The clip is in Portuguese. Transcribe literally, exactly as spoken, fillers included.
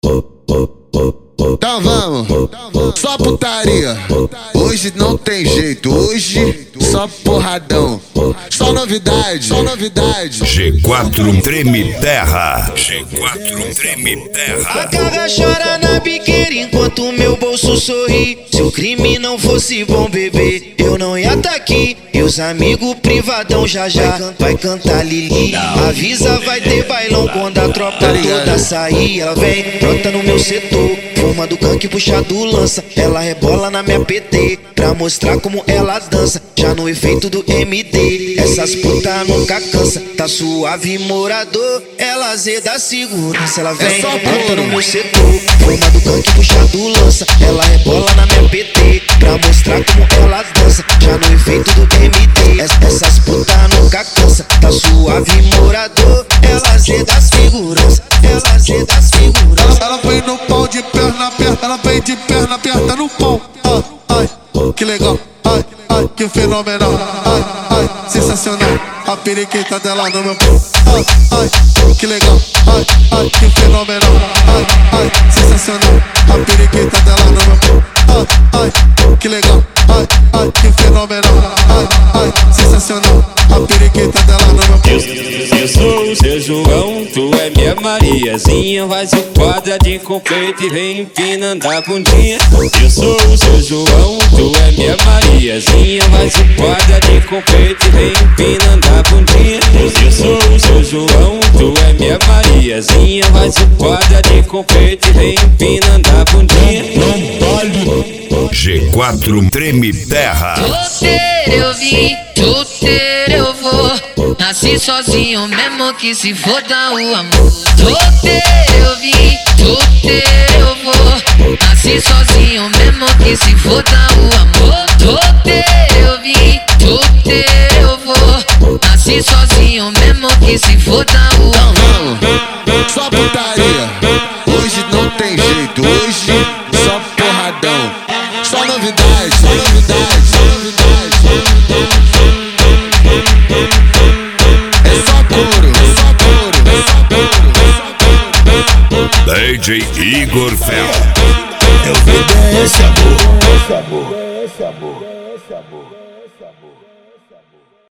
Então vamos, só putaria. Hoje não tem jeito, hoje só porradão. Só novidade, só novidade. G quatro treme terra. G quatro treme terra. A carga chora na biqueira enquanto meu bolso sorri. Se o crime não fosse bom, bebê, eu não ia tá aqui. E os amigos privadão já já vai cantar Lili. Avisa, vai ter bailão quando a tropa toda sair. Ela vem, brota no meu setor, fumando canque, puxado lança. Ela rebola na minha P T pra mostrar como ela dança. Já no efeito do M D, essas putas nunca cansa. Tá suave, morador, ela zeda segurança. Ela vem, brota no meu setor, fumando canque, puxado lança. Ela rebola na minha P T pra mostrar como ela dança. Já no efeito do M D, essas putas nunca cansa. Tá suave, morador, ela zeda segurança. Ela zeda segurança. Ela vem no pau de perna aberta, ela vem de perna aberta no pau. Ai, ai, que legal, ai, ai, que fenomenal. Ai, ai, sensacional, a periquita dela no meu pau. Ai, ai, que legal, ai, ai, que fenomenal. Ai, ai, sensacional, a periquita dela no meu pau. Ai, ai, que legal, ai, ai, que fenomenal. Ai, ai, sensacional, a periquita dela no meu pau. Eu sou o seu João, tu é minha Mariazinha. Faz o quadra de confeito e vem empinando a bundinha. Eu sou o seu João, tu é minha Mariazinha. Faz o quadra de confeito e vem empinando a bundinha. Eu sou o seu João, tu é minha Mariazinha. Faz o quadra de confeito e vem empinando a bundinha. G quatro treme terra. Solteiro eu vim, solteiro eu vou. Nasci sozinho mesmo que se foda o amor. Solteiro eu vim, solteiro eu vou. Nasci sozinho mesmo que se foda o amor. Solteiro eu vim, solteiro eu vou. Nasci sozinho mesmo que se foda o amor. Vamos, só putaria. Hoje não tem jeito, hoje só porradão. Só novidade, só novidade, só novidade. É só couro, é só couro, é só couro, é só couro. D J Igor Fel. Eu vi esse amor, esse amor, esse amor, esse amor.